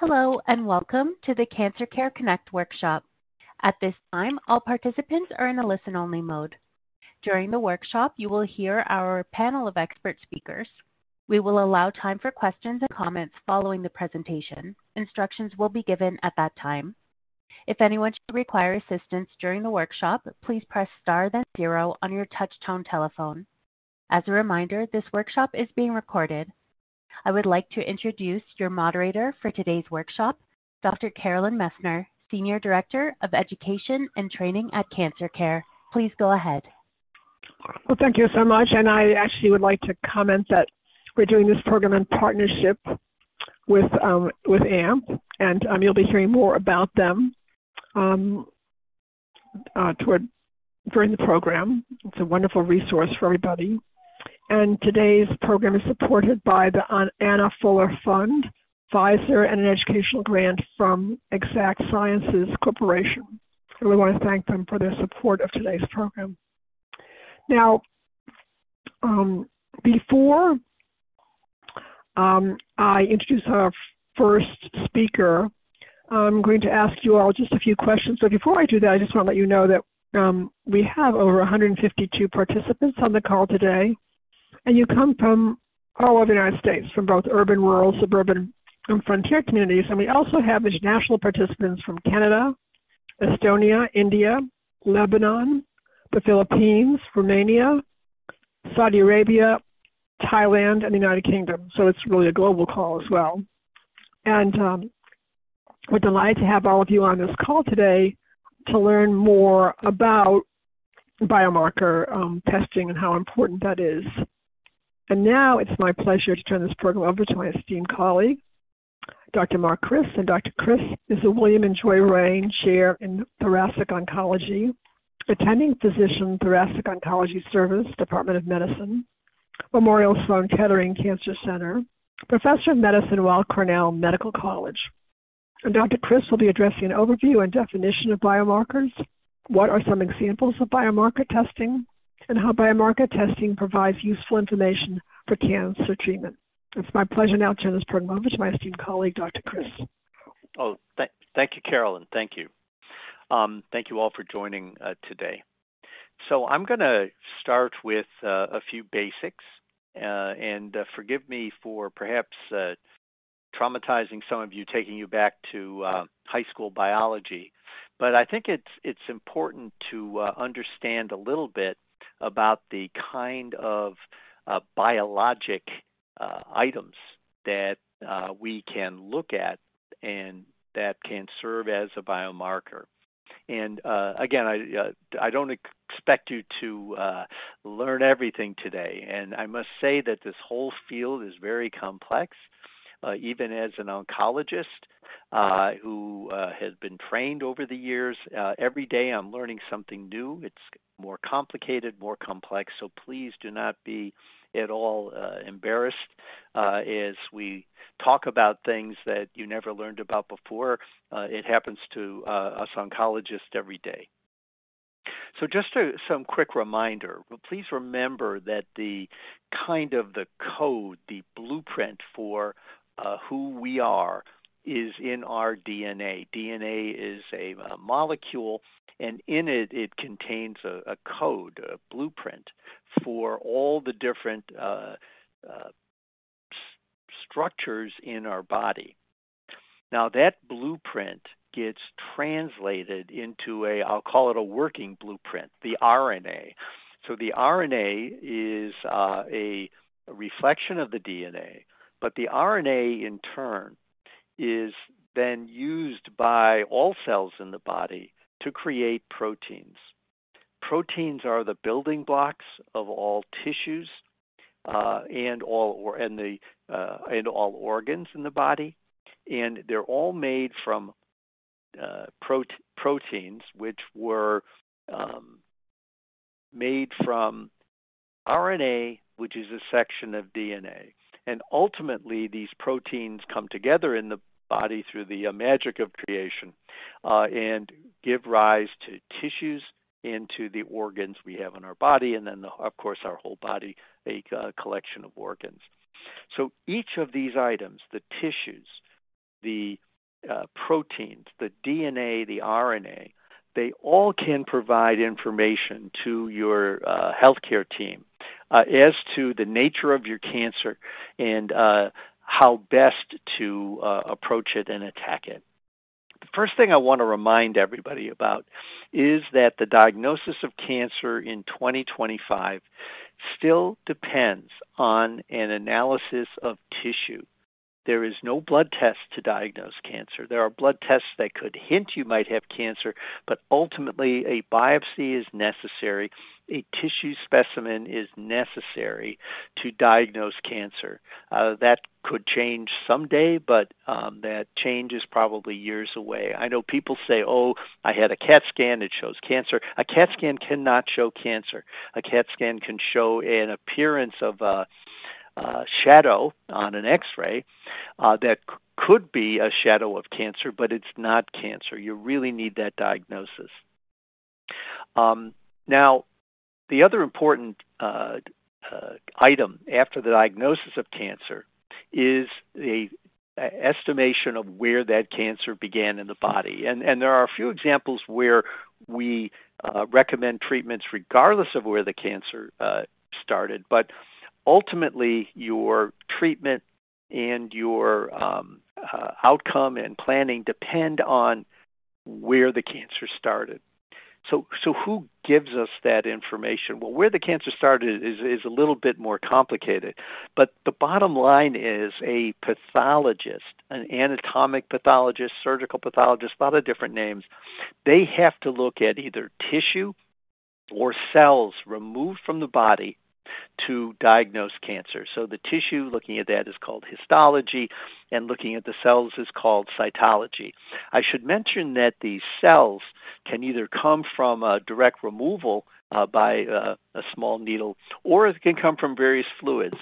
Hello, and welcome to the Cancer Care Connect workshop. At this time, all participants are in a listen-only mode. During the workshop, you will hear our panel of expert speakers. We will allow time for questions and comments following the presentation. Instructions will be given at that time. If anyone should require assistance during the workshop, please press star then 0 on your touch-tone telephone. As a reminder, this workshop is being recorded. I would like to introduce your moderator for today's workshop, Dr. Carolyn Messner, Senior Director of Education and Training at Cancer Care. Please go ahead. Well, thank you so much. And I actually would like to comment that we're doing this program in partnership with AMP, and you'll be hearing more about them during the program. It's a wonderful resource for everybody. And today's program is supported by the Anna Fuller Fund, Pfizer, and an educational grant from Exact Sciences Corporation. I really want to thank them for their support of today's program. Now, before I introduce our first speaker, I'm going to ask you all just a few questions. But before I do that, I just want to let you know that we have over 152 participants on the call today. And you come from all over the United States, from both urban, rural, suburban, and frontier communities. And we also have international participants from Canada, Estonia, India, Lebanon, the Philippines, Romania, Saudi Arabia, Thailand, and the United Kingdom. So it's really a global call as well. And we're delighted to have all of you on this call today to learn more about biomarker testing and how important that is. And now it's my pleasure to turn this program over to my esteemed colleague, Dr. Mark Kris. And Dr. Kris is a William and Joy Rain Chair in Thoracic Oncology, attending physician Thoracic Oncology Service, Department of Medicine, Memorial Sloan Kettering Cancer Center, Professor of Medicine, Weill Cornell Medical College. And Dr. Kris will be addressing an overview and definition of biomarkers, what are some examples of biomarker testing, and how biomarker testing provides useful information for cancer treatment. It's my pleasure now to turn this program over to my esteemed colleague, Dr. Kris. Oh, thank you, Carolyn. Thank you. Thank you all for joining today. So I'm going to start with a few basics, and forgive me for perhaps traumatizing some of you, taking you back to high school biology. But I think it's important to understand a little bit about the kind of biologic items that we can look at and that can serve as a biomarker. And again, I don't expect you to learn everything today. And I must say that this whole field is very complex. Even as an oncologist who has been trained over the years, every day I'm learning something new. It's more complicated, more complex, so please do not be at all embarrassed as we talk about things that you never learned about before. It happens to us oncologists every day. So just some quick reminder, please remember that the kind of the code, the blueprint for who we are is in our DNA. DNA is a molecule, and in it, it contains a code, a blueprint for all the different structures in our body. Now, that blueprint gets translated into I'll call it a working blueprint, the RNA. So the RNA is a reflection of the DNA, but the RNA in turn is then used by all cells in the body to create proteins. Proteins are the building blocks of all tissues and all organs in the body, and they're all made from proteins, which were made from RNA, which is a section of DNA. And ultimately, these proteins come together in the body through the magic of creation and give rise to tissues and to the organs we have in our body, and then, of course, our whole body, a collection of organs. So each of these items, the tissues, the proteins, the DNA, the RNA, they all can provide information to your healthcare team as to the nature of your cancer and how best to approach it and attack it. The first thing I want to remind everybody about is that the diagnosis of cancer in 2025 still depends on an analysis of tissue. There is no blood test to diagnose cancer. There are blood tests that could hint you might have cancer, but ultimately a biopsy is necessary. A tissue specimen is necessary to diagnose cancer. That could change someday, but that change is probably years away. I know people say, oh, I had a CAT scan, it shows cancer. A CAT scan cannot show cancer. A CAT scan can show an appearance of shadow on an X-ray that could be a shadow of cancer, but it's not cancer. You really need that diagnosis. Now, the other important item after the diagnosis of cancer is the estimation of where that cancer began in the body. And there are a few examples where we recommend treatments regardless of where the cancer started, but ultimately, your treatment and your outcome and planning depend on where the cancer started. So who gives us that information? Well, where the cancer started is a little bit more complicated, but the bottom line is a pathologist, an anatomic pathologist, surgical pathologist, a lot of different names. They have to look at either tissue or cells removed from the body to diagnose cancer. So the tissue, looking at that, is called histology, and looking at the cells is called cytology. I should mention that these cells can either come from a direct removal by a small needle, or it can come from various fluids.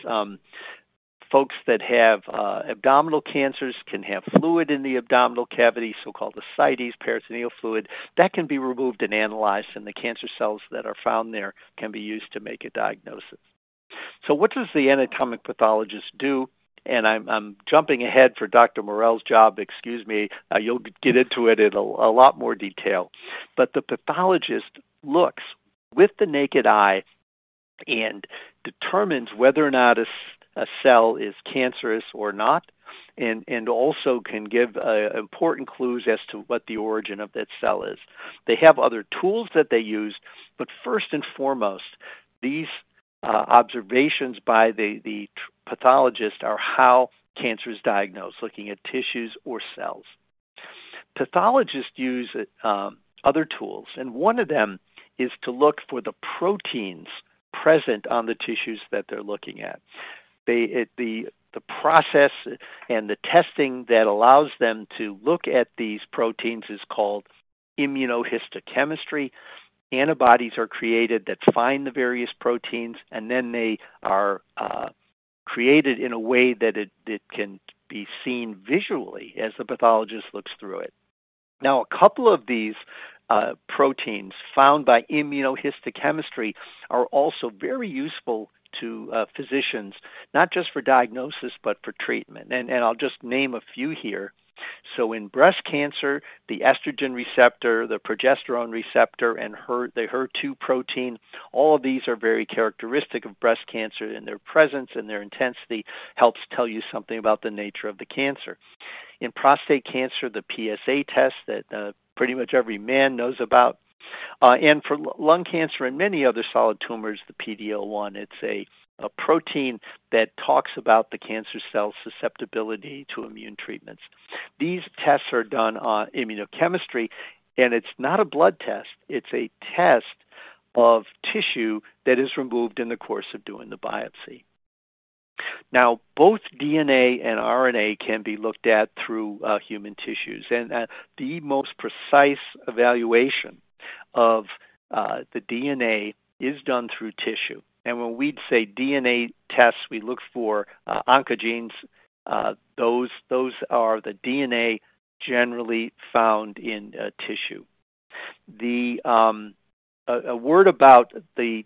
Folks that have abdominal cancers can have fluid in the abdominal cavity, so-called ascites, peritoneal fluid. That can be removed and analyzed, and the cancer cells that are found there can be used to make a diagnosis. So what does the anatomic pathologist do? And I'm jumping ahead for Dr. Morell's job. Excuse me. You'll get into it in a lot more detail. But the pathologist looks with the naked eye and determines whether or not a cell is cancerous or not, and also can give important clues as to what the origin of that cell is. They have other tools that they use, but first and foremost, these observations by the pathologist are how cancer is diagnosed, looking at tissues or cells. Pathologists use other tools, and one of them is to look for the proteins present on the tissues that they're looking at. The process and the testing that allows them to look at these proteins is called immunohistochemistry. Antibodies are created that find the various proteins, and then they are created in a way that it can be seen visually as the pathologist looks through it. Now, a couple of these proteins found by immunohistochemistry are also very useful to physicians, not just for diagnosis, but for treatment. And I'll just name a few here. So in breast cancer, the estrogen receptor, the progesterone receptor, and the HER2 protein, all of these are very characteristic of breast cancer, and their presence and their intensity helps tell you something about the nature of the cancer. In prostate cancer, the PSA test that pretty much every man knows about. And for lung cancer and many other solid tumors, the PD-L1, it's a protein that talks about the cancer cell's susceptibility to immune treatments. These tests are done on immunochemistry, and it's not a blood test. It's a test of tissue that is removed in the course of doing the biopsy. Now, both DNA and RNA can be looked at through human tissues, and the most precise evaluation of the DNA is done through tissue. And when we say DNA tests, we look for oncogenes. Those are the DNA generally found in tissue. A word about the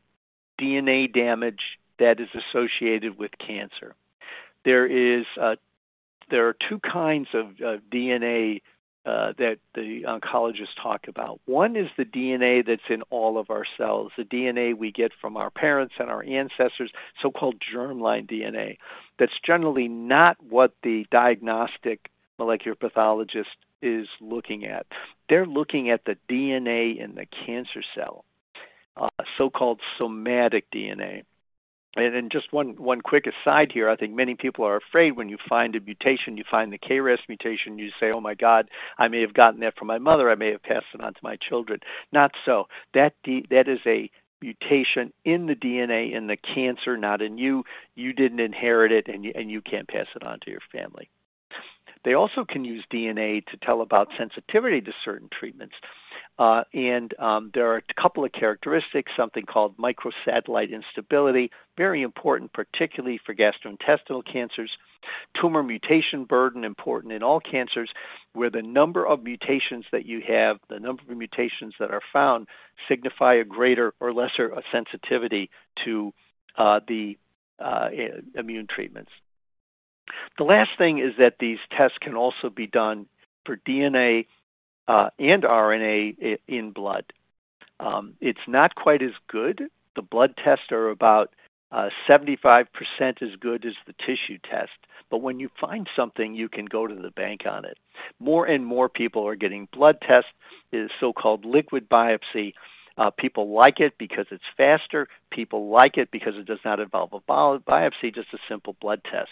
DNA damage that is associated with cancer. There there are two kinds of DNA that the oncologists talk about. One is the DNA that's in all of our cells, the DNA we get from our parents and our ancestors, so-called germline DNA. That's generally not what the diagnostic molecular pathologist is looking at. They're looking at the DNA in the cancer cell, so-called somatic DNA. And just one quick aside here, I think many people are afraid when you find a mutation, you find the KRAS mutation, you say, oh my God, I may have gotten that from my mother, I may have passed it on to my children. Not so. That is a mutation in the DNA in the cancer, not in you. You didn't inherit it, and you can't pass it on to your family. They also can use DNA to tell about sensitivity to certain treatments. And there are a couple of characteristics, something called microsatellite instability, very important particularly for gastrointestinal cancers. Tumor mutation burden, important in all cancers, where the number of mutations that you have, the number of mutations that are found, signify a greater or lesser sensitivity to the immune treatments. The last thing is that these tests can also be done for DNA and RNA in blood. It's not quite as good. The blood tests are about 75% as good as the tissue test. But when you find something, you can go to the bank on it. More and more people are getting blood tests, is so-called liquid biopsy. People like it because it's faster. People like it because it does not involve a biopsy, just a simple blood test.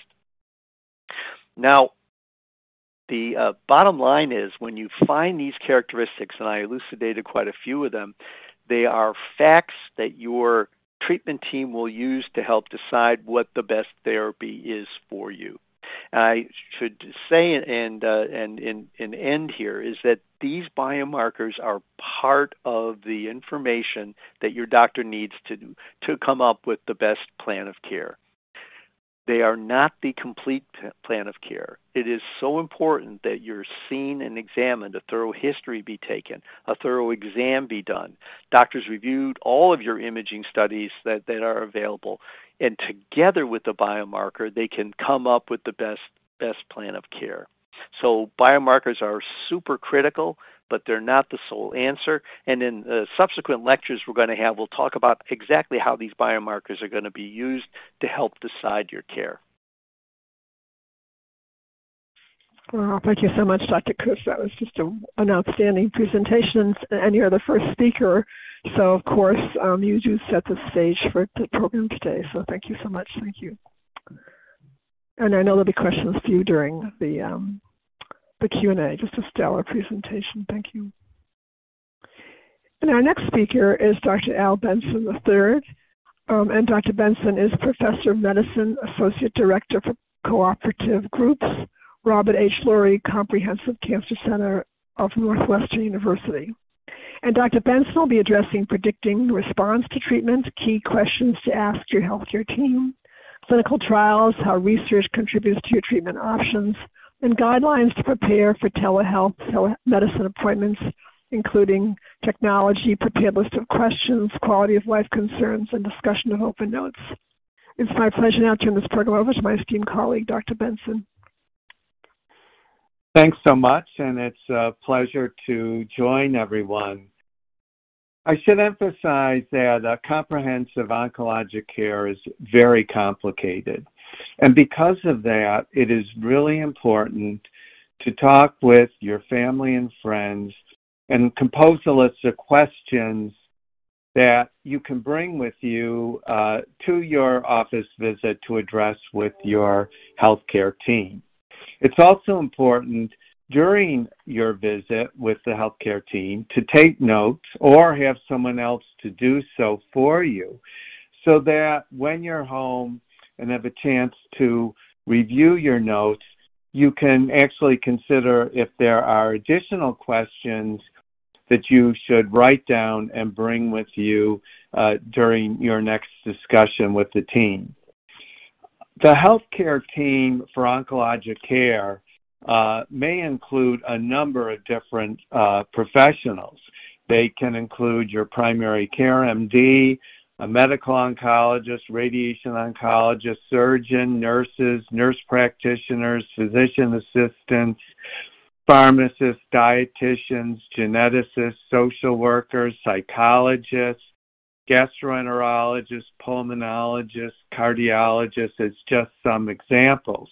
Now, the bottom line is when you find these characteristics, and I elucidated quite a few of them, they are facts that your treatment team will use to help decide what the best therapy is for you. I should say and end here is that these biomarkers are part of the information that your doctor needs to come up with the best plan of care. They are not the complete plan of care. It is so important that you're seen and examined, a thorough history be taken, a thorough exam be done. Doctors reviewed all of your imaging studies that are available, and together with the biomarker, they can come up with the best plan of care. So biomarkers are super critical, but they're not the sole answer. And in the subsequent lectures we're going to have, we'll talk about exactly how these biomarkers are going to be used to help decide your care. Well, thank you so much, Dr. Kuss. That was just an outstanding presentation, and you're the first speaker. So, of course, you do set the stage for the program today. So thank you so much. Thank you. And I know there'll be questions for you during the Q&A. Just a stellar presentation. Thank you. And our next speaker is Dr. Al Benson III. And Dr. Benson is Professor of Medicine, Associate Director for Cooperative Groups, Robert H. Lurie Comprehensive Cancer Center of Northwestern University. And Dr. Benson will be addressing predicting response to treatment, key questions to ask your healthcare team, clinical trials, how research contributes to your treatment options, and guidelines to prepare for telehealth, telemedicine appointments, including technology, prepared list of questions, quality of life concerns, and discussion of open notes. It's my pleasure now to turn this program over to my esteemed colleague, Dr. Benson. Thanks so much, and it's a pleasure to join everyone. I should emphasize that comprehensive oncologic care is very complicated. And because of that, it is really important to talk with your family and friends and compose a list of questions that you can bring with you to your office visit to address with your healthcare team. It's also important during your visit with the healthcare team to take notes or have someone else to do so for you, so that when you're home and have a chance to review your notes, you can actually consider if there are additional questions that you should write down and bring with you during your next discussion with the team. The healthcare team for oncologic care may include a number of different professionals. They can include your primary care MD, a medical oncologist, radiation oncologist, surgeon, nurses, nurse practitioners, physician assistants, pharmacists, dietitians, geneticists, social workers, psychologists, gastroenterologists, pulmonologists, cardiologists, as just some examples.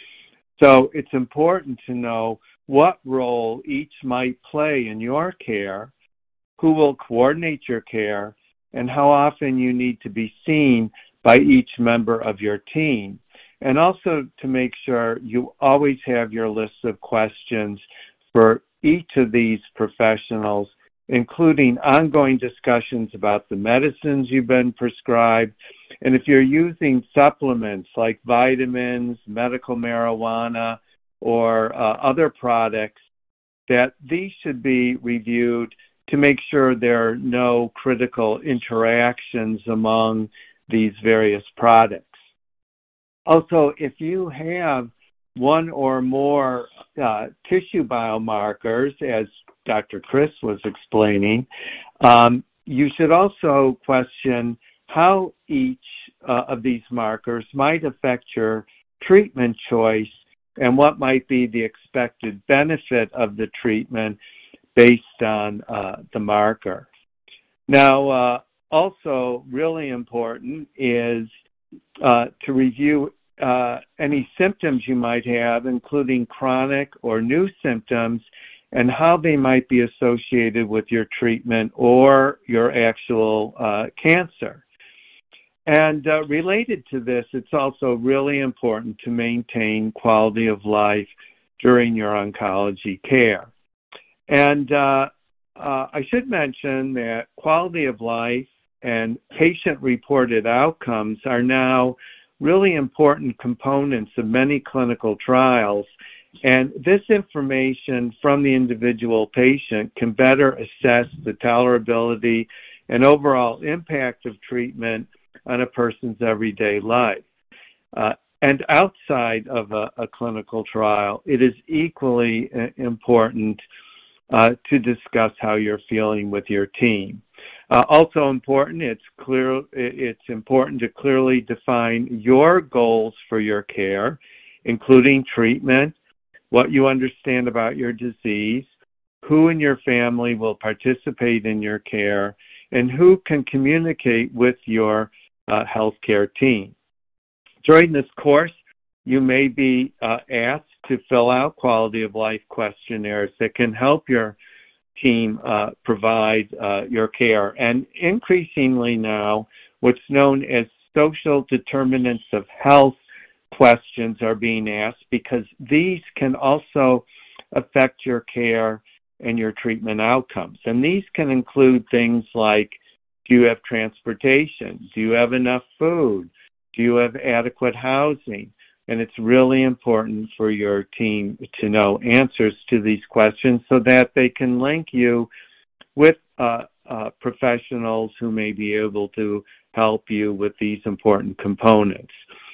So it's important to know what role each might play in your care, who will coordinate your care, and how often you need to be seen by each member of your team. And also to make sure you always have your list of questions for each of these professionals, including ongoing discussions about the medicines you've been prescribed. And if you're using supplements like vitamins, medical marijuana, or other products, that these should be reviewed to make sure there are no critical interactions among these various products. Also, if you have one or more tissue biomarkers, as Dr. Chris was explaining, you should also question how each of these markers might affect your treatment choice and what might be the expected benefit of the treatment based on the marker. Now, also really important is to review any symptoms you might have, including chronic or new symptoms, and how they might be associated with your treatment or your actual cancer. And related to this, it's also really important to maintain quality of life during your oncology care. And I should mention that quality of life and patient-reported outcomes are now really important components of many clinical trials. And this information from the individual patient can better assess the tolerability and overall impact of treatment on a person's everyday life. And outside of a clinical trial, it is equally important to discuss how you're feeling with your team. Also important, it's important to clearly define your goals for your care, including treatment, what you understand about your disease, who in your family will participate in your care, and who can communicate with your healthcare team. During this course, you may be asked to fill out quality of life questionnaires that can help your team provide your care. And increasingly now, what's known as social determinants of health questions are being asked, because these can also affect your care and your treatment outcomes. And these can include things like, do you have transportation? Do you have enough food? Do you have adequate housing? And it's really important for your team to know answers to these questions so that they can link you with professionals who may be able to help you with these important components.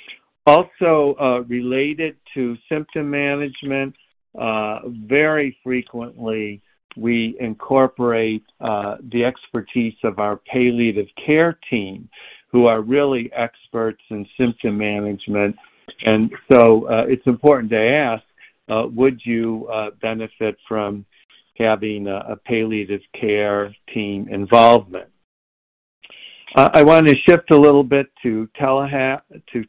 Also, related to symptom management, very frequently we incorporate the expertise of our palliative care team, who are really experts in symptom management. And so it's important to ask, would you benefit from having a palliative care team involvement? I want to shift a little bit to telehealth.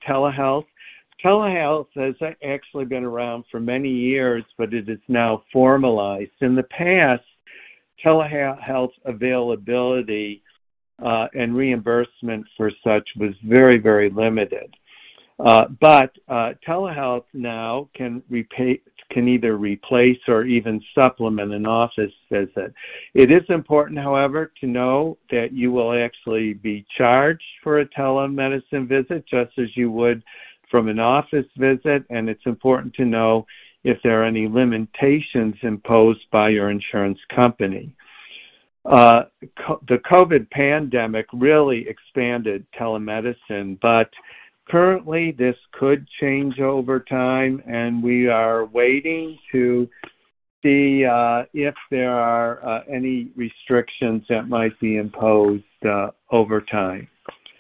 Telehealth has actually been around for many years, but it is now formalized. In the past, telehealth availability and reimbursement for such was very, very limited. But telehealth now can either replace or even supplement an office visit. It is important, however, to know that you will actually be charged for a telemedicine visit, just as you would from an office visit, and it's important to know if there are any limitations imposed by your insurance company. The COVID pandemic really expanded telemedicine, but currently this could change over time, and we are waiting to see if there are any restrictions that might be imposed over time.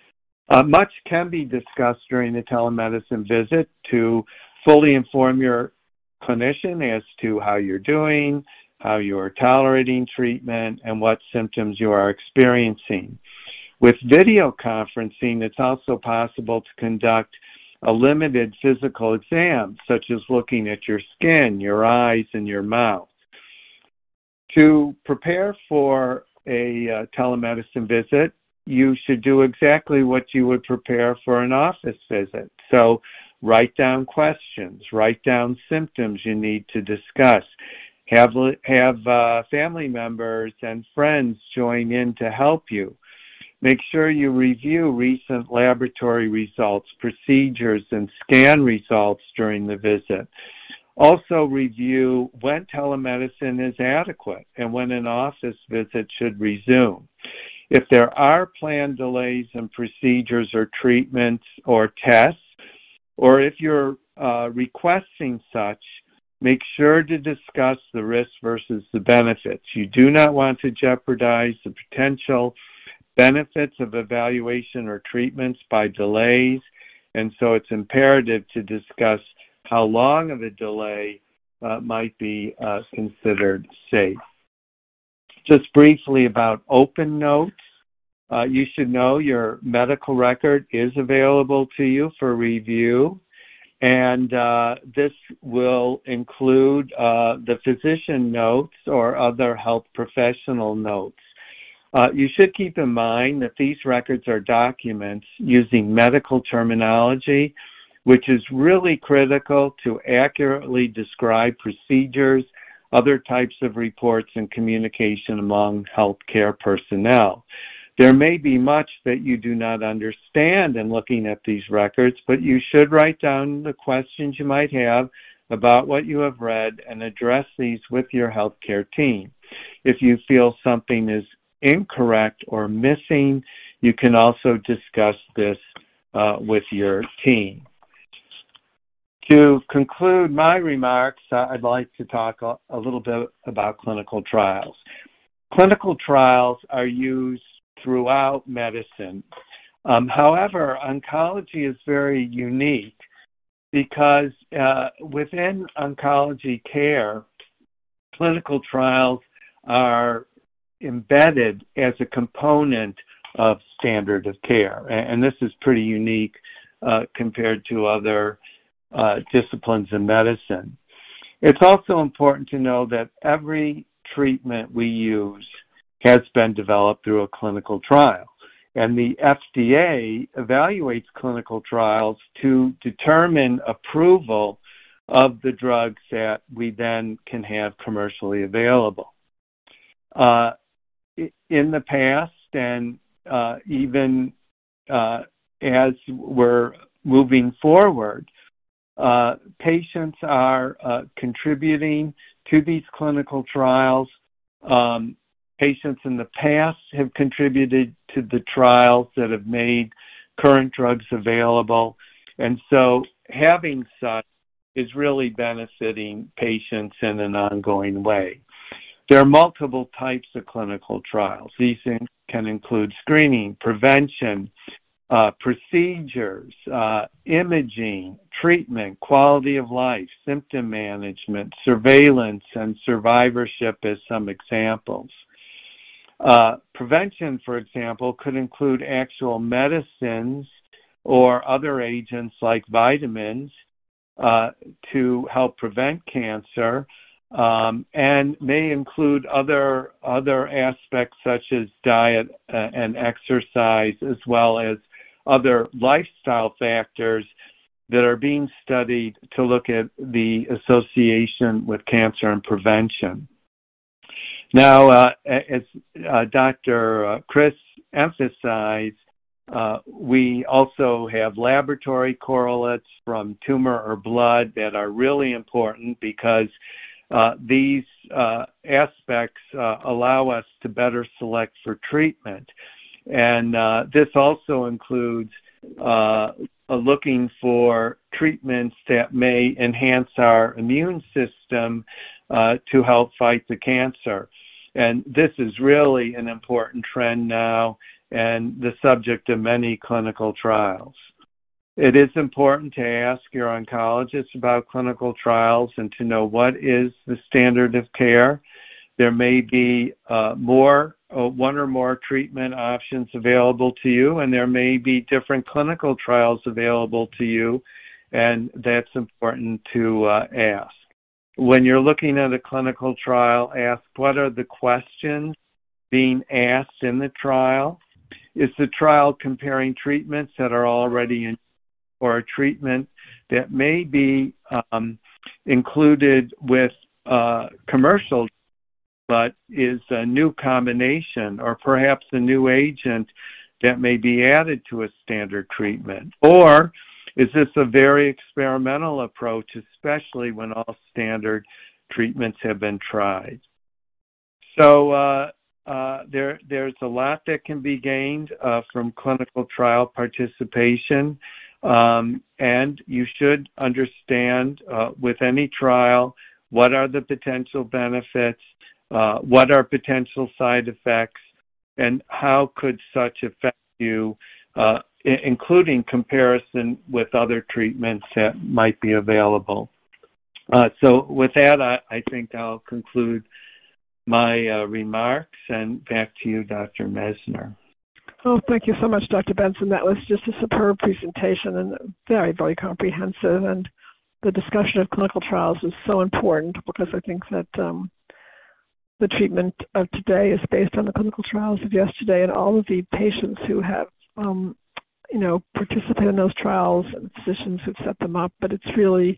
Much can be discussed during the telemedicine visit to fully inform your clinician as to how you're doing, how you are tolerating treatment, and what symptoms you are experiencing. With video conferencing, it's also possible to conduct a limited physical exam, such as looking at your skin, your eyes, and your mouth. To prepare for a telemedicine visit, you should do exactly what you would prepare for an office visit. So write down questions, write down symptoms you need to discuss. Have family members and friends join in to help you. Make sure you review recent laboratory results, procedures, and scan results during the visit. Also review when telemedicine is adequate and when an office visit should resume. If there are planned delays in procedures or treatments or tests, or if you're requesting such, make sure to discuss the risks versus the benefits. You do not want to jeopardize the potential benefits of evaluation or treatments by delays, and so it's imperative to discuss how long of a delay might be considered safe. Just briefly about open notes. You should know your medical record is available to you for review, and this will include the physician notes or other health professional notes. You should keep in mind that these records are documents using medical terminology, which is really critical to accurately describe procedures, other types of reports, and communication among healthcare personnel. There may be much that you do not understand in looking at these records, but you should write down the questions you might have about what you have read and address these with your healthcare team. If you feel something is incorrect or missing, you can also discuss this with your team. To conclude my remarks, I'd like to talk a little bit about clinical trials. Clinical trials are used throughout medicine. However, oncology is very unique because within oncology care, clinical trials are embedded as a component of standard of care. And this is pretty unique compared to other disciplines in medicine. It's also important to know that every treatment we use has been developed through a clinical trial. And the FDA evaluates clinical trials to determine approval of the drugs that we then can have commercially available. In the past, and even as we're moving forward, patients are contributing to these clinical trials. Patients in the past have contributed to the trials that have made current drugs available. And so having such is really benefiting patients in an ongoing way. There are multiple types of clinical trials. These can include screening, prevention, procedures, imaging, treatment, quality of life, symptom management, surveillance, and survivorship as some examples. Prevention, for example, could include actual medicines or other agents like vitamins to help prevent cancer, and may include other aspects such as diet and exercise, as well as other lifestyle factors that are being studied to look at the association with cancer and prevention. Now, as Dr. Chris emphasized, we also have laboratory correlates from tumor or blood that are really important because these aspects allow us to better select for treatment. And this also includes looking for treatments that may enhance our immune system to help fight the cancer. And this is really an important trend now and the subject of many clinical trials. It is important to ask your oncologist about clinical trials and to know what is the standard of care. There may be one or more treatment options available to you, and there may be different clinical trials available to you, and that's important to ask. When you're looking at a clinical trial, ask what are the questions being asked in the trial. Is the trial comparing treatments that are already in, or a treatment that may be included with commercial, but is a new combination or perhaps a new agent that may be added to a standard treatment? Or is this a very experimental approach, especially when all standard treatments have been tried? So there's a lot that can be gained from clinical trial participation, and you should understand with any trial what are the potential benefits, what are potential side effects, and how could such affect you, including comparison with other treatments that might be available. So with that, I think I'll conclude my remarks, and back to you, Dr. Messner. Oh, thank you so much, Dr. Benson. That was just a superb presentation and very, very comprehensive. And the discussion of clinical trials is so important because I think that the treatment of today is based on the clinical trials of yesterday, and all of the patients who have, participated in those trials and physicians who've set them up. But it's really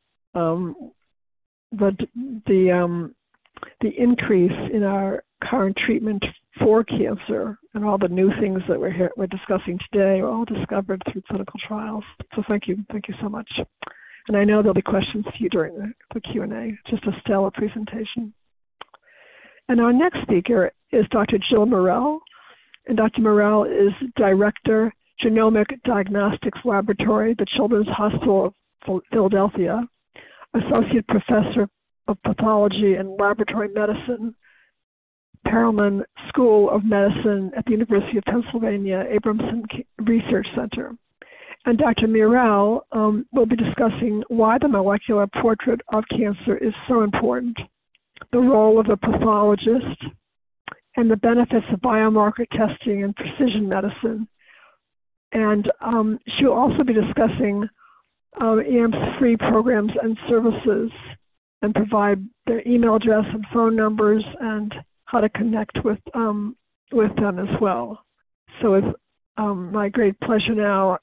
the increase in our current treatment for cancer and all the new things that we're discussing today are all discovered through clinical trials. So thank you so much. And I know there'll be questions to you during the Q&A. Just a stellar presentation. And our next speaker is Dr. Jill Morell. And Dr. Morell is Director, Genomic Diagnostics Laboratory, the Children's Hospital of Philadelphia, Associate Professor of Pathology and Laboratory Medicine, Perelman School of Medicine at the University of Pennsylvania Abramson Research Center. And Dr. Morell will be discussing why the molecular portrait of cancer is so important, the role of the pathologist, and the benefits of biomarker testing and precision medicine. And she'll also be discussing EAMS free programs and services and provide their email address and phone numbers and how to connect with them as well. So it's my great pleasure now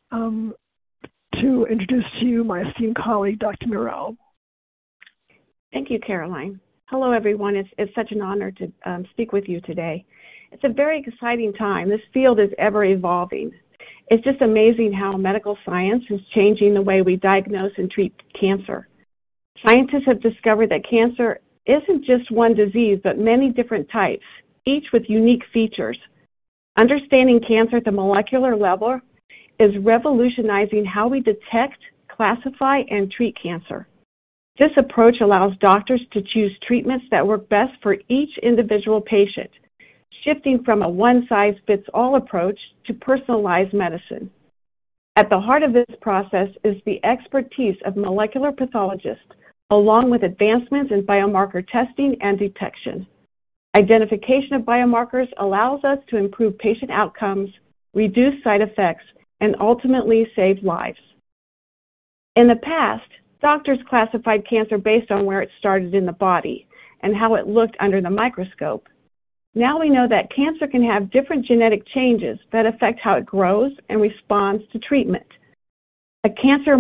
to introduce to you my esteemed colleague, Dr. Morell. Thank you, Caroline. Hello, everyone. It's such an honor to speak with you today. It's a very exciting time. This field is ever evolving. It's just amazing how medical science is changing the way we diagnose and treat cancer. Scientists have discovered that cancer isn't just one disease, but many different types, each with unique features. Understanding cancer at the molecular level is revolutionizing how we detect, classify, and treat cancer. This approach allows doctors to choose treatments that work best for each individual patient, shifting from a one-size-fits-all approach to personalized medicine. At the heart of this process is the expertise of molecular pathologists, along with advancements in biomarker testing and detection. Identification of biomarkers allows us to improve patient outcomes, reduce side effects, and ultimately save lives. In the past, doctors classified cancer based on where it started in the body and how it looked under the microscope. Now we know that cancer can have different genetic changes that affect how it grows and responds to treatment. A cancer's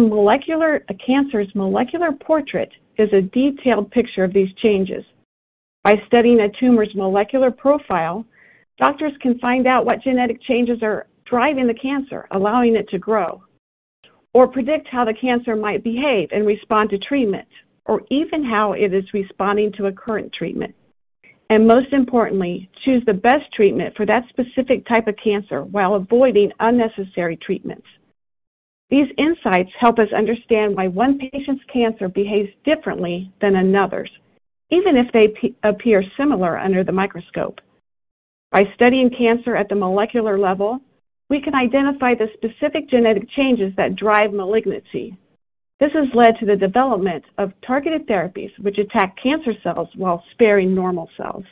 molecular portrait is a detailed picture of these changes. By studying a tumor's molecular profile, doctors can find out what genetic changes are driving the cancer, allowing it to grow, or predict how the cancer might behave and respond to treatment, or even how it is responding to a current treatment. And most importantly, choose the best treatment for that specific type of cancer while avoiding unnecessary treatments. These insights help us understand why one patient's cancer behaves differently than another's, even if they appear similar under the microscope. By studying cancer at the molecular level, we can identify the specific genetic changes that drive malignancy. This has led to the development of targeted therapies which attack cancer cells while sparing normal cells.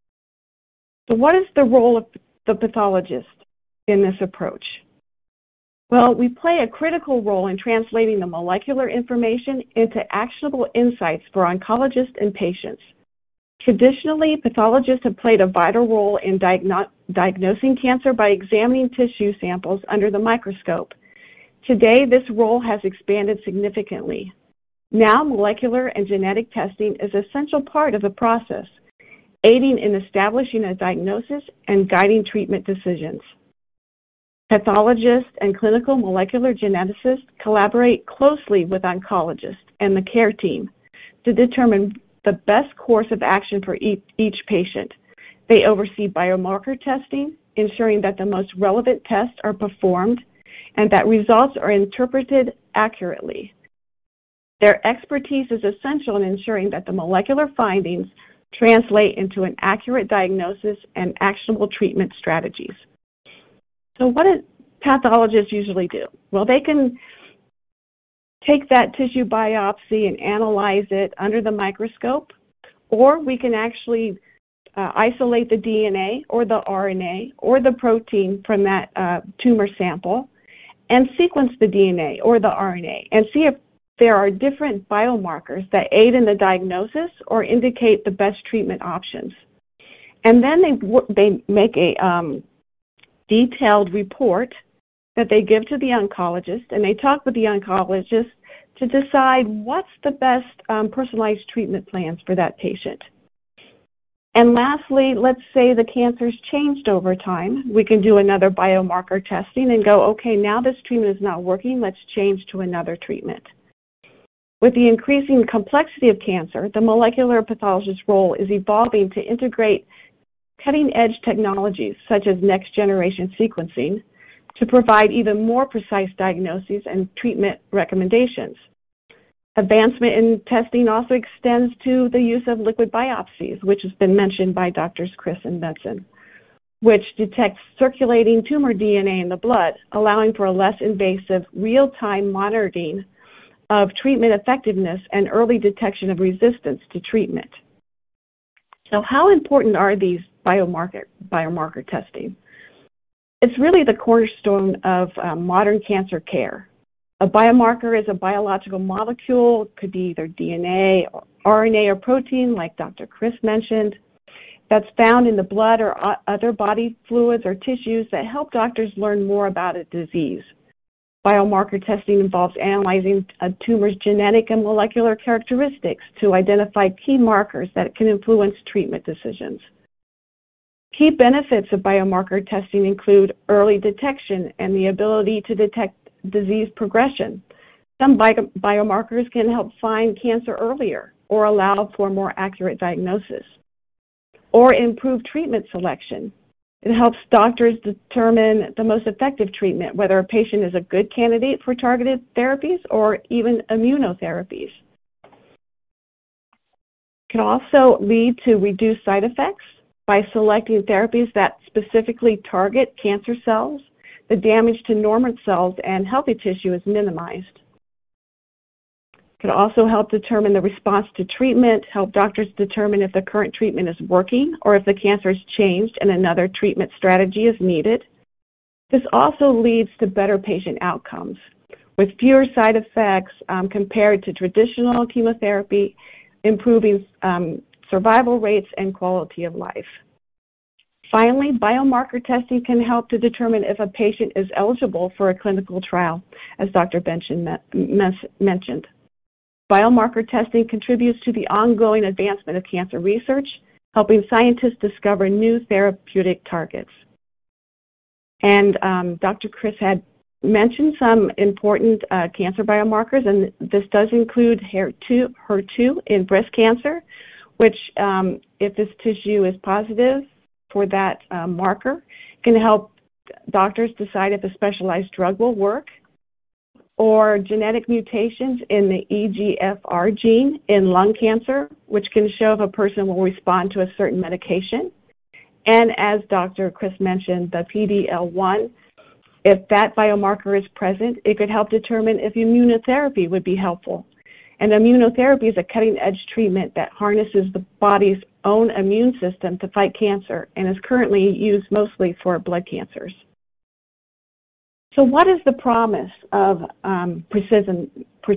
So what is the role of the pathologist in this approach? Well, we play a critical role in translating the molecular information into actionable insights for oncologists and patients. Traditionally, pathologists have played a vital role in diagnosing cancer by examining tissue samples under the microscope. Today, this role has expanded significantly. Now, molecular and genetic testing is an essential part of the process, aiding in establishing a diagnosis and guiding treatment decisions. Pathologists and clinical molecular geneticists collaborate closely with oncologists and the care team to determine the best course of action for each patient. They oversee biomarker testing, ensuring that the most relevant tests are performed and that results are interpreted accurately. Their expertise is essential in ensuring that the molecular findings translate into an accurate diagnosis and actionable treatment strategies. So what do pathologists usually do? Well, they can take that tissue biopsy and analyze it under the microscope, or we can actually isolate the DNA or the RNA or the protein from that tumor sample and sequence the DNA or the RNA and see if there are different biomarkers that aid in the diagnosis or indicate the best treatment options. And then they make a detailed report that they give to the oncologist, and they talk with the oncologist to decide what's the best personalized treatment plans for that patient. And lastly, let's say the cancer's changed over time. We can do another biomarker testing and go, okay, now this treatment is not working, let's change to another treatment. With the increasing complexity of cancer, the molecular pathologist's role is evolving to integrate cutting-edge technologies such as next-generation sequencing to provide even more precise diagnoses and treatment recommendations. Advancement in testing also extends to the use of liquid biopsies, which has been mentioned by Drs. Chris and Benson, which detects circulating tumor DNA in the blood, allowing for a less invasive, real-time monitoring of treatment effectiveness and early detection of resistance to treatment. So how important are these biomarker testing? It's really the cornerstone of modern cancer care. A biomarker is a biological molecule. It could be either DNA, or RNA, or protein, like Dr. Chris mentioned, that's found in the blood or other body fluids or tissues that help doctors learn more about a disease. Biomarker testing involves analyzing a tumor's genetic and molecular characteristics to identify key markers that can influence treatment decisions. Key benefits of biomarker testing include early detection and the ability to detect disease progression. Some biomarkers can help find cancer earlier or allow for more accurate diagnosis, or improve treatment selection. It helps doctors determine the most effective treatment, whether a patient is a good candidate for targeted therapies or even immunotherapies. It can also lead to reduced side effects by selecting therapies that specifically target cancer cells. The damage to normal cells and healthy tissue is minimized. It can also help determine the response to treatment, help doctors determine if the current treatment is working or if the cancer has changed and another treatment strategy is needed. This also leads to better patient outcomes with fewer side effects compared to traditional chemotherapy, improving survival rates and quality of life. Finally, biomarker testing can help to determine if a patient is eligible for a clinical trial, as Dr. Benson mentioned. Biomarker testing contributes to the ongoing advancement of cancer research, helping scientists discover new therapeutic targets. And Dr. Chris had mentioned some important cancer biomarkers, and this does include HER2 in breast cancer, which if this tissue is positive for that marker, can help doctors decide if a specialized drug will work, or genetic mutations in the EGFR gene in lung cancer, which can show if a person will respond to a certain medication, And as Dr. Chris mentioned, the PD-L1, if that biomarker is present, it could help determine if immunotherapy would be helpful. And immunotherapy is a cutting-edge treatment that harnesses the body's own immune system to fight cancer and is currently used mostly for blood cancers. So what is the promise of precision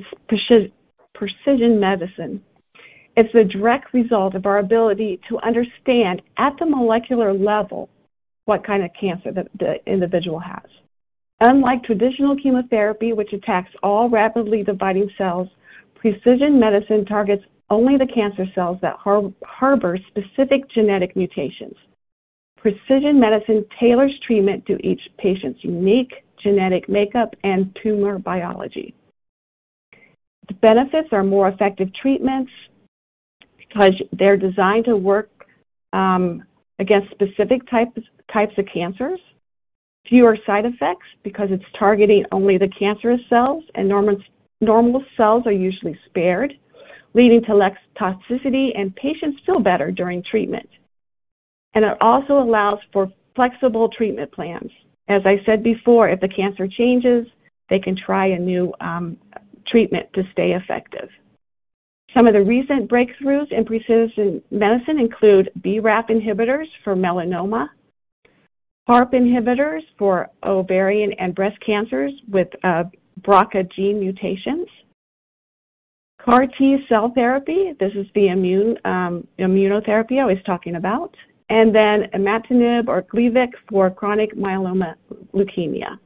medicine? It's the direct result of our ability to understand at the molecular level what kind of cancer the individual has. Unlike traditional chemotherapy, which attacks all rapidly dividing cells, precision medicine targets only the cancer cells that harbor specific genetic mutations. Precision medicine tailors treatment to each patient's unique genetic makeup and tumor biology. The benefits are more effective treatments because they're designed to work against specific types of cancers, fewer side effects because it's targeting only the cancerous cells, and normal cells are usually spared, leading to less toxicity, and patients feel better during treatment. And it also allows for flexible treatment plans. As I said before, if the cancer changes, they can try a new treatment to stay effective. Some of the recent breakthroughs in precision medicine include BRAF inhibitors for melanoma, PARP inhibitors for ovarian and breast cancers with BRCA gene mutations, CAR T cell therapy, this is the immunotherapy I was talking about, and then imatinib or Gleevec for chronic myeloma leukemia.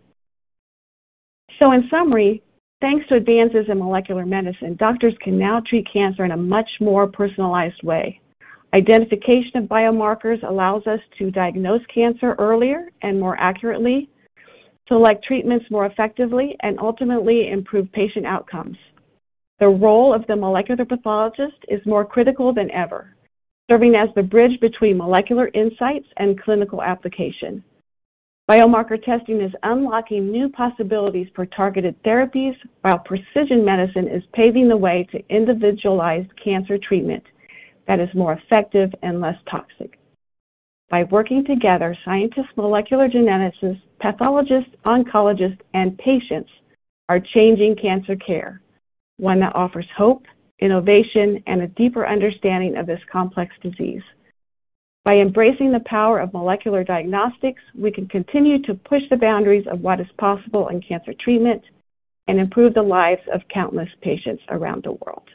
So in summary, thanks to advances in molecular medicine, doctors can now treat cancer in a much more personalized way. Identification of biomarkers allows us to diagnose cancer earlier and more accurately, select treatments more effectively, and ultimately improve patient outcomes. The role of the molecular pathologist is more critical than ever, serving as the bridge between molecular insights and clinical application. Biomarker testing is unlocking new possibilities for targeted therapies, while precision medicine is paving the way to individualized cancer treatment that is more effective and less toxic. By working together, scientists, molecular geneticists, pathologists, oncologists, and patients are changing cancer care, one that offers hope, innovation, and a deeper understanding of this complex disease. By embracing the power of molecular diagnostics, we can continue to push the boundaries of what is possible in cancer treatment and improve the lives of countless patients around the world.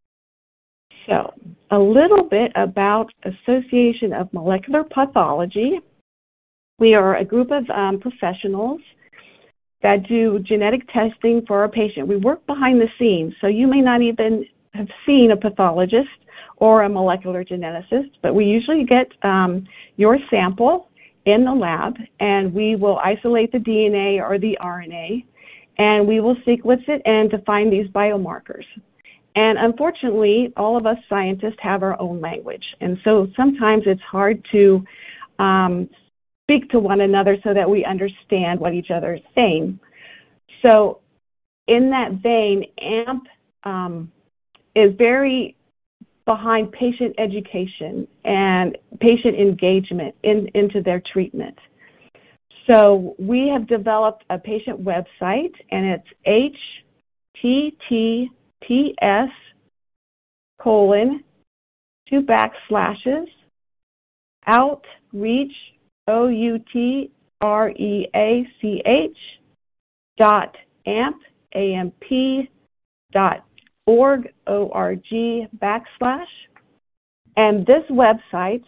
So, a little bit about Association of Molecular Pathology. We are a group of professionals that do genetic testing for our patient. We work behind the scenes, so you may not even have seen a pathologist or a molecular geneticist, but we usually get your sample in the lab, and we will isolate the DNA or the RNA, and we will sequence it and define these biomarkers. And unfortunately, all of us scientists have our own language, and so sometimes it's hard to speak to one another so that we understand what each other is saying. So in that vein, AMP is very behind patient education and patient engagement into their treatment. So we have developed a patient website, and it's https://outreach, outreach.amp.org/. And this website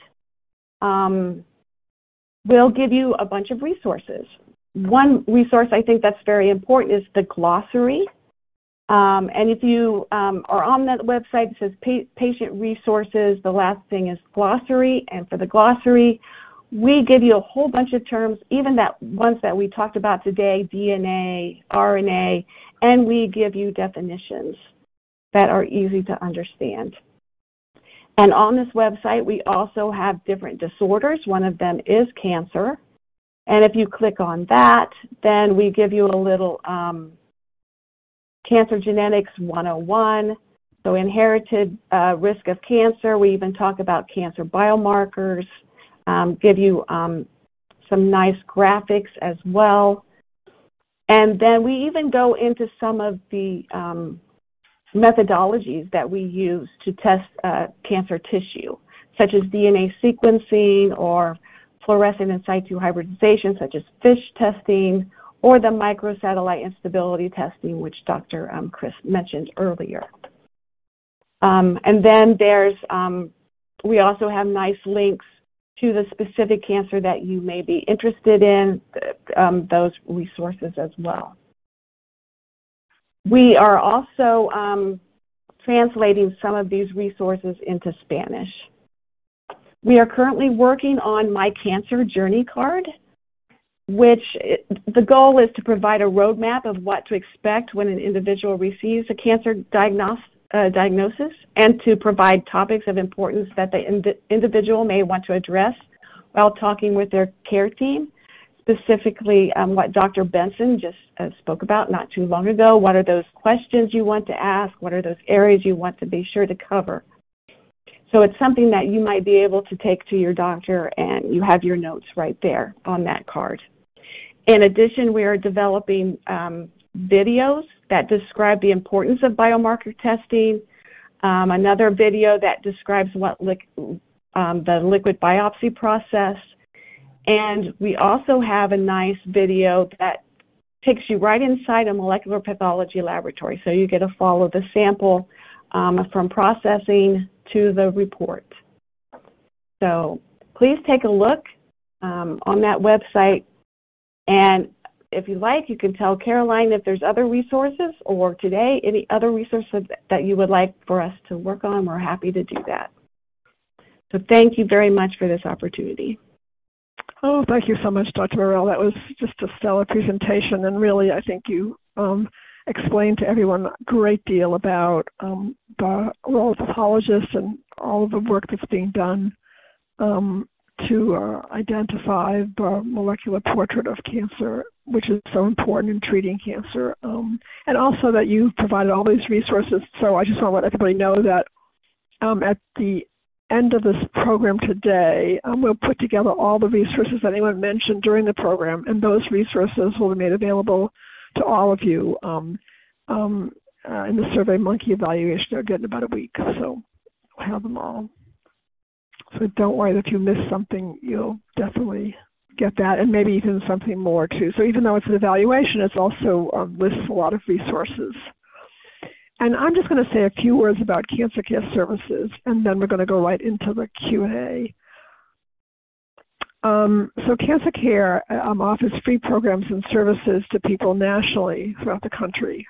will give you a bunch of resources. One resource I think that's very important is the glossary. And if you are on that website, it says patient resources. The last thing is glossary. And for the glossary, we give you a whole bunch of terms, even that ones that we talked about today, DNA, RNA, and we give you definitions that are easy to understand. And on this website, we also have different disorders. One of them is cancer. And if you click on that, then we give you a little Cancer Genetics 101, so inherited risk of cancer. We even talk about cancer biomarkers, give you some nice graphics as well. And then we even go into some of the methodologies that we use to test cancer tissue, such as DNA sequencing or fluorescent in situ hybridization, such as FISH testing, or the microsatellite instability testing, which Dr. Chris mentioned earlier. And then we also have nice links to the specific cancer that you may be interested in, those resources as well. We are also translating some of these resources into Spanish. We are currently working on My Cancer Journey Card, which the goal is to provide a roadmap of what to expect when an individual receives a cancer diagnosis, and to provide topics of importance that the individual may want to address while talking with their care team. Specifically, what Dr. Benson just spoke about not too long ago. What are those questions you want to ask? What are those areas you want to be sure to cover? So it's something that you might be able to take to your doctor, and you have your notes right there on that card. In addition, we are developing videos that describe the importance of biomarker testing, another video that describes what the liquid biopsy process, and we also have a nice video that takes you right inside a molecular pathology laboratory, so you get to follow the sample from processing to the report. So please take a look on that website, and if you like, you can tell Caroline if there's other resources, or today, any other resources that you would like for us to work on. We're happy to do that. So thank you very much for this opportunity. Oh, thank you so much, Dr. Morell. That was just a stellar presentation, and really I think you explained to everyone a great deal about the role of pathologists and all of the work that's being done to identify the molecular portrait of cancer, which is so important in treating cancer, and also that you provided all these resources. So I just want to let everybody know that at the end of this program today, we'll put together all the resources that anyone mentioned during the program, and those resources will be made available to all of you in the SurveyMonkey evaluation. They're getting about a week, so we'll have them all. So don't worry, if you miss something, you'll definitely get that, and maybe even something more too. So even though it's an evaluation, it also lists a lot of resources. And I'm just going to say a few words about Cancer Care Services, and then we're going to go right into the Q&A. So Cancer Care offers free programs and services to people nationally throughout the country.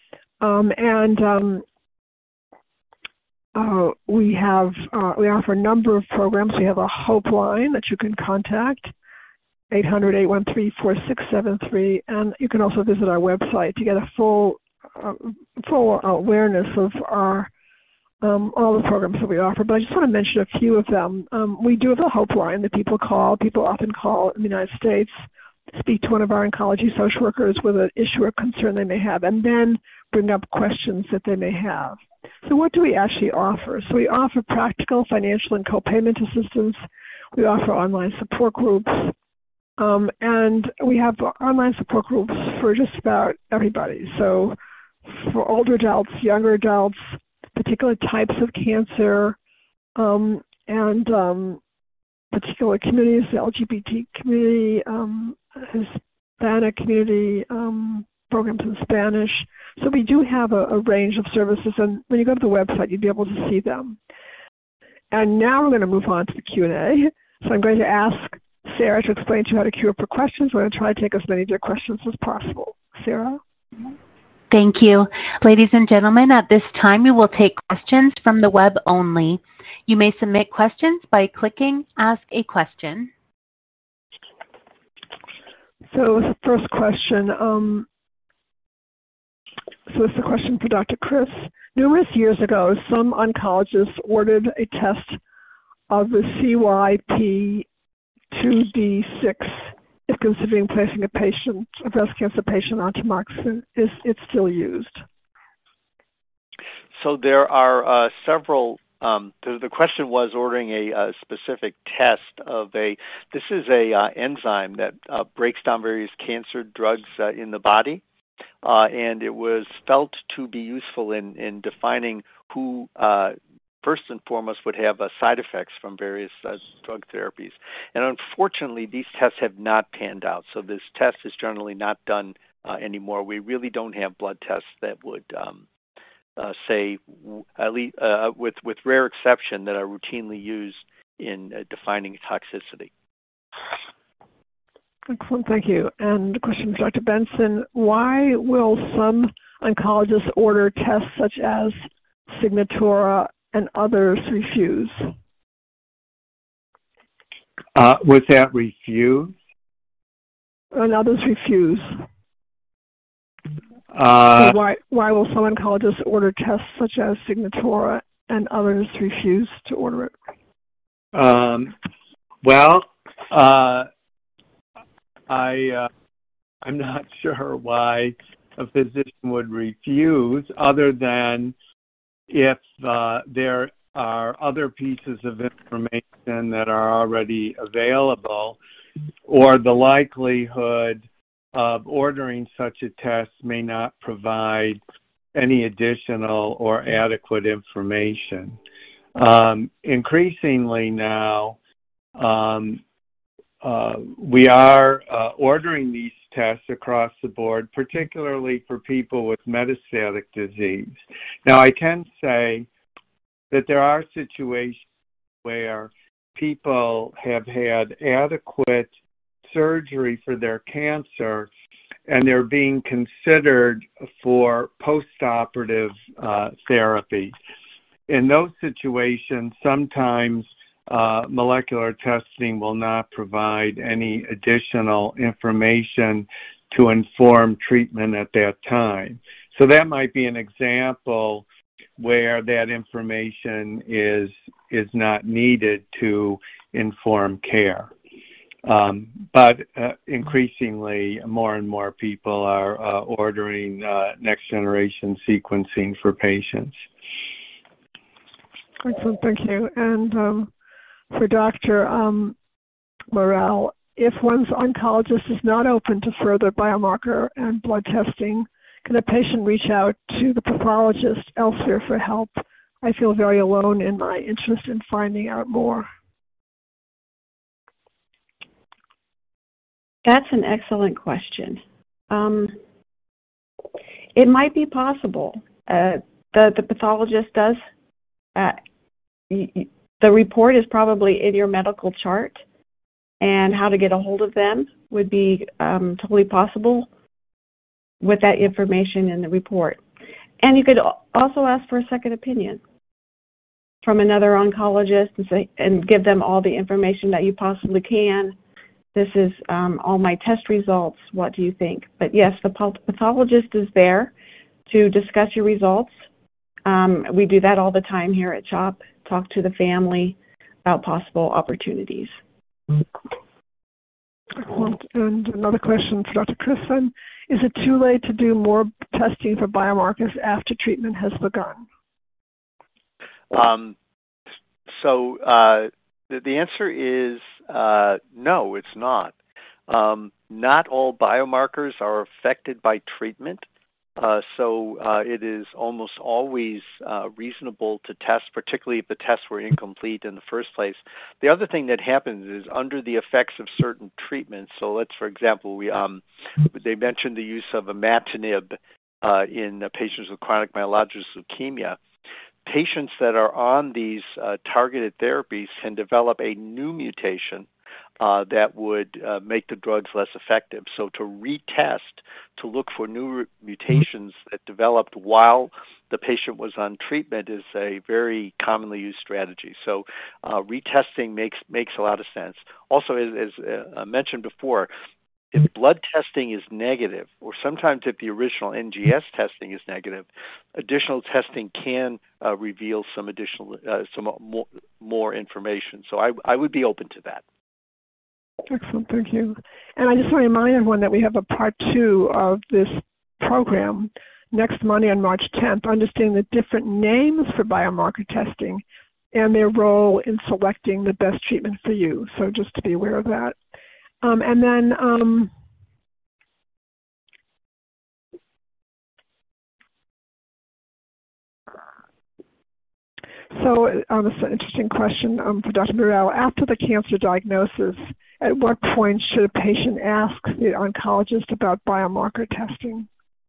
We offer a number of programs. We have a Hope line that you can contact, 800-813-4673, and you can also visit our website to get a full awareness of our all the programs that we offer. But I just want to mention a few of them. We do have a Hope line that people often call in the United States, speak to one of our oncology social workers with an issue or concern they may have, and then bring up questions that they may have. So what do we actually offer? So we offer practical financial and co-payment assistance. We offer online support groups. And we have online support groups for just about everybody. So for older adults, younger adults, particular types of cancer, and particular communities, the LGBT community, Hispanic community, programs in Spanish. So we do have a range of services, and when you go to the website, you'll be able to see them. And now we're going to move on to the Q&A. So I'm going to ask Sarah to explain to you how to queue up for questions. We're going to try to take as many of your questions as possible. Sarah? Thank you. Ladies and gentlemen, at this time we will take questions from the web only. You may submit questions by clicking Ask a Question. So the first question, so it's a question for Dr. Chris. Numerous years ago, some oncologists ordered a test of the CYP2D6 if considering placing a breast cancer patient on tamoxifen. Is it still used? So there are several the question was ordering a specific test of this is a enzyme that breaks down various cancer drugs in the body, and it was felt to be useful in defining who first and foremost would have side effects from various drug therapies. And unfortunately, these tests have not panned out. So this test is generally not done anymore. We really don't have blood tests that would say, at least with rare exception, that are routinely used in defining toxicity. Excellent, thank you. And a question for Dr. Benson. Why will some oncologists order tests such as Signatura and others refuse? Was that refuse? And others refuse. So why will some oncologists order tests such as Signatura and others refuse to order it? I'm not sure why a physician would refuse, other than if there are other pieces of information that are already available, or the likelihood of ordering such a test may not provide any additional or adequate information. Increasingly now, we are ordering these tests across the board, particularly for people with metastatic disease. Now, I can say that there are situations where people have had adequate surgery for their cancer and they're being considered for postoperative therapy. In those situations, sometimes molecular testing will not provide any additional information to inform treatment at that time. So that might be an example where that information is not needed to inform care. But increasingly, more and more people are ordering next-generation sequencing for patients. Excellent, thank you. And for Dr. Morrell, if one's oncologist is not open to further biomarker and blood testing, can a patient reach out to the pathologist elsewhere for help? I feel very alone in my interest in finding out more. That's an excellent question. It might be possible. The pathologist does, the report is probably in your medical chart, and how to get a hold of them would be totally possible with that information in the report. And you could also ask for a second opinion from another oncologist and give them all the information that you possibly can. This is all my test results. What do you think? But yes, the pathologist is there to discuss your results. We do that all the time here at CHOP, talk to the family about possible opportunities. Excellent. And another question for Dr. Christen. Is it too late to do more testing for biomarkers after treatment has begun? The answer is no, it's not. Not all biomarkers are affected by treatment, so it is almost always reasonable to test, particularly if the tests were incomplete in the first place. The other thing that happens is under the effects of certain treatments, so let's, for example, they mentioned the use of imatinib in patients with chronic myelogenous leukemia. Patients that are on these targeted therapies can develop a new mutation that would make the drugs less effective. So to retest, to look for new mutations that developed while the patient was on treatment is a very commonly used strategy. So retesting makes a lot of sense. Also, as I mentioned before, if blood testing is negative, or sometimes if the original NGS testing is negative, additional testing can reveal some more information. So I would be open to that. Excellent, thank you. And I just want to remind everyone that we have a part 2 of this program next Monday on March 10th, understanding the different names for biomarker testing and their role in selecting the best treatment for you. So just to be aware of that. And then so this is an interesting question for Dr. Murrell. After the cancer diagnosis, at what point should a patient ask the oncologist about biomarker testing?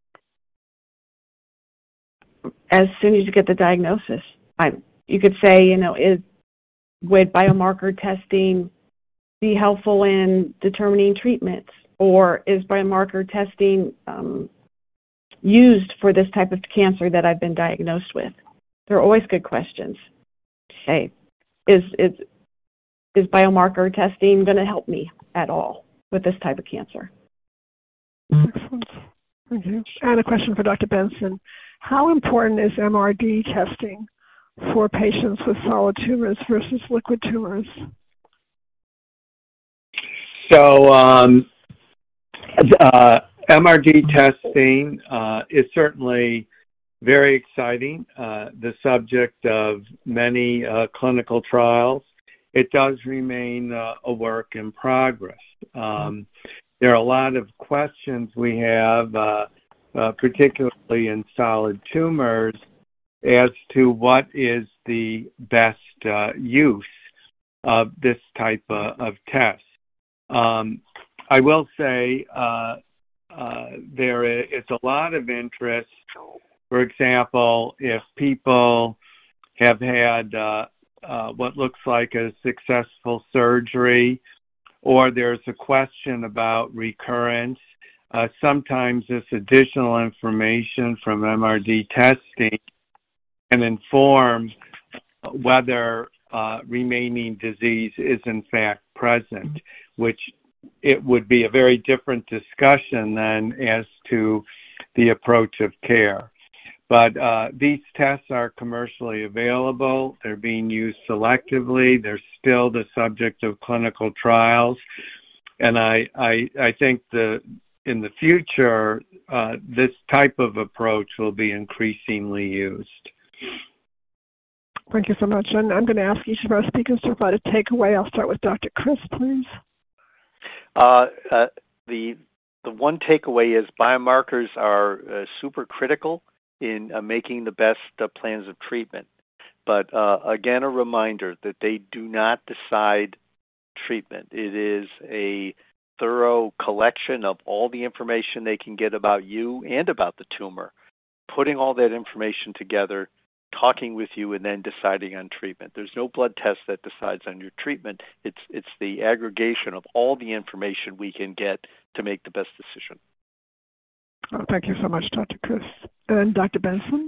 As soon as you get the diagnosis. You could say, would biomarker testing be helpful in determining treatments? Or is biomarker testing used for this type of cancer that I've been diagnosed with? They're always good questions. Hey, is biomarker testing going to help me at all with this type of cancer? Excellent. Thank you. And a question for Dr. Benson. How important is MRD testing for patients with solid tumors versus liquid tumors? So MRD testing is certainly very exciting, the subject of many clinical trials. It does remain a work in progress. There are a lot of questions we have, particularly in solid tumors, as to what is the best use of this type of test. I will say there is a lot of interest. For example, if people have had what looks like a successful surgery, or there's a question about recurrence, sometimes this additional information from MRD testing can inform whether remaining disease is in fact present, which it would be a very different discussion than as to the approach of care. But these tests are commercially available. They're being used selectively. They're still the subject of clinical trials. And I think in the future, this type of approach will be increasingly used. Thank you so much. And I'm going to ask each of our speakers to provide a takeaway. I'll start with Dr. Chris, please. The one takeaway is biomarkers are super critical in making the best plans of treatment. But again, a reminder that they do not decide treatment. It is a thorough collection of all the information they can get about you and about the tumor, putting all that information together, talking with you, and then deciding on treatment. There's no blood test that decides on your treatment. It's the aggregation of all the information we can get to make the best decision. Oh, thank you so much, Dr. Chris. And Dr. Benson?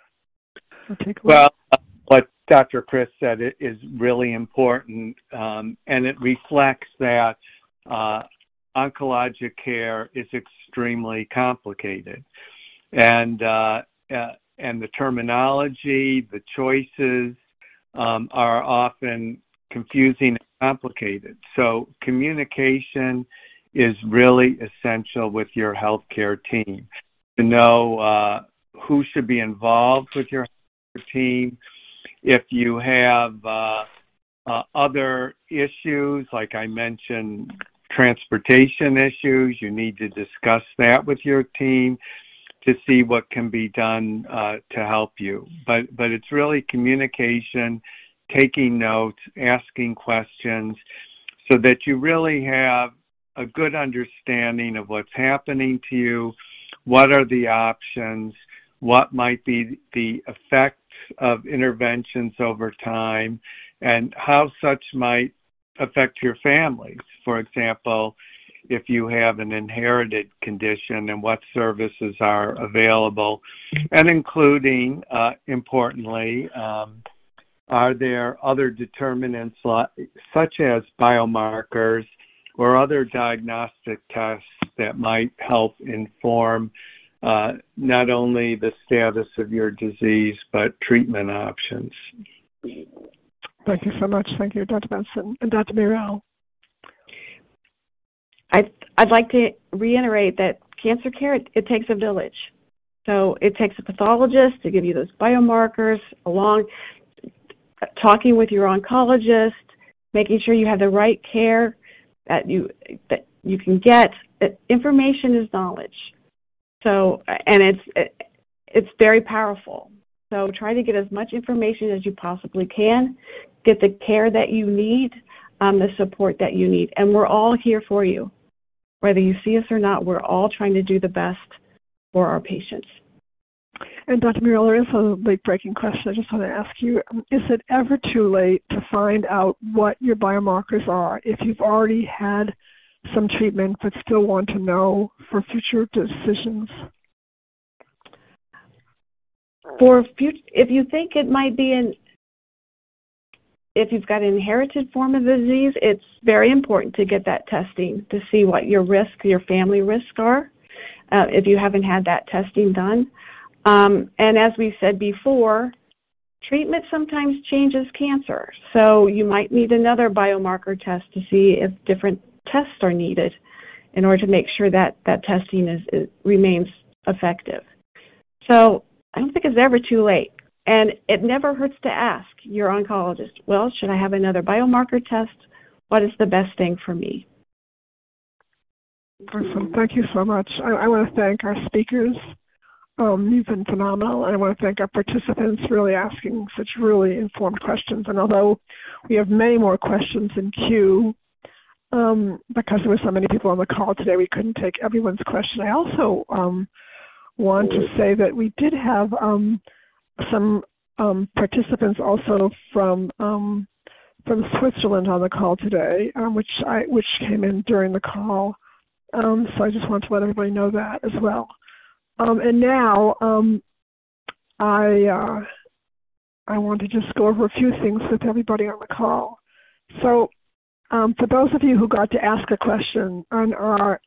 Well, what Dr. Chris said is really important, and it reflects that oncologic care is extremely complicated. And the terminology, the choices are often confusing and complicated. So communication is really essential with your healthcare team to know who should be involved with your healthcare team. If you have other issues, like I mentioned, transportation issues, you need to discuss that with your team to see what can be done to help you. But it's really communication, taking notes, asking questions, so that you really have a good understanding of what's happening to you, what are the options, what might be the effects of interventions over time, and how such might affect your families. For example, if you have an inherited condition and what services are available, and including, importantly, are there other determinants such as biomarkers or other diagnostic tests that might help inform not only the status of your disease, but treatment options. Thank you so much. Thank you, Dr. Benson. And Dr. Murrell? I'd like to reiterate that cancer care, it takes a village. So it takes a pathologist to give you those biomarkers along. talking with your oncologist, making sure you have the right care that you can get. Information is knowledge. So, and it's very powerful. So try to get as much information as you possibly can. Get the care that you need, the support that you need. And we're all here for you. Whether you see us or not, we're all trying to do the best for our patients. And Dr. Muriel, there is a late-breaking question I just want to ask you. Is it ever too late to find out what your biomarkers are if you've already had some treatment but still want to know for future decisions? If you think it might be if you've got an inherited form of the disease, it's very important to get that testing to see what your family risks are, if you haven't had that testing done. And as we said before, treatment sometimes changes cancer. So you might need another biomarker test to see if different tests are needed in order to make sure that testing remains effective. So I don't think it's ever too late. And it never hurts to ask your oncologist, well, should I have another biomarker test? What is the best thing for me? Awesome. Thank you so much. I want to thank our speakers. You've been phenomenal. And I want to thank our participants for really asking such really informed questions. And although we have many more questions in queue, because there were so many people on the call today, we couldn't take everyone's question. I also want to say that we did have some participants also from Switzerland on the call today, which came in during the call. So I just want to let everybody know that as well. And now I want to just go over a few things with everybody on the call. So for those of you who got to ask a question and are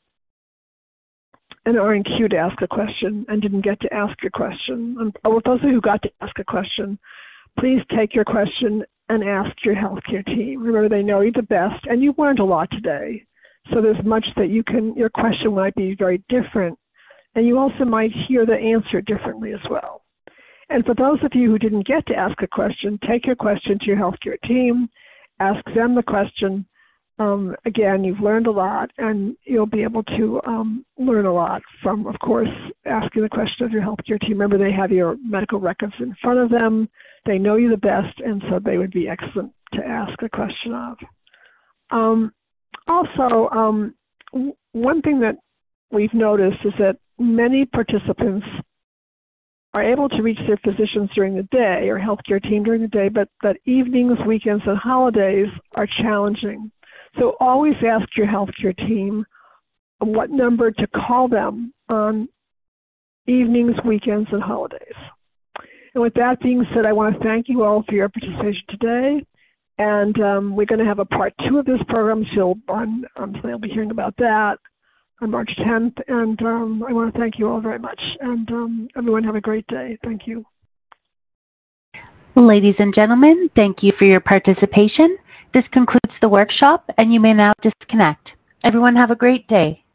in queue to ask a question and didn't get to ask your question, or those of you who got to ask a question, please take your question and ask your healthcare team. Remember, they know you the best, and you learned a lot today. So there's much that your question might be very different, and you also might hear the answer differently as well. And for those of you who didn't get to ask a question, take your question to your healthcare team, ask them the question. Again, you've learned a lot, and you'll be able to learn a lot from, of course, asking the question of your healthcare team. Remember, they have your medical records in front of them. They know you the best, and so they would be excellent to ask a question of. Also, one thing that we've noticed is that many participants are able to reach their physicians during the day or healthcare team during the day, but that evenings, weekends, and holidays are challenging. So always ask your healthcare team what number to call them on evenings, weekends, and holidays. And with that being said, I want to thank you all for your participation today. And we're going to have a part 2 of this program. So you'll be hearing about that on March 10th. And I want to thank you all very much. And everyone have a great day. Thank you. Ladies and gentlemen, thank you for your participation. This concludes the workshop, and you may now disconnect. Everyone have a great day.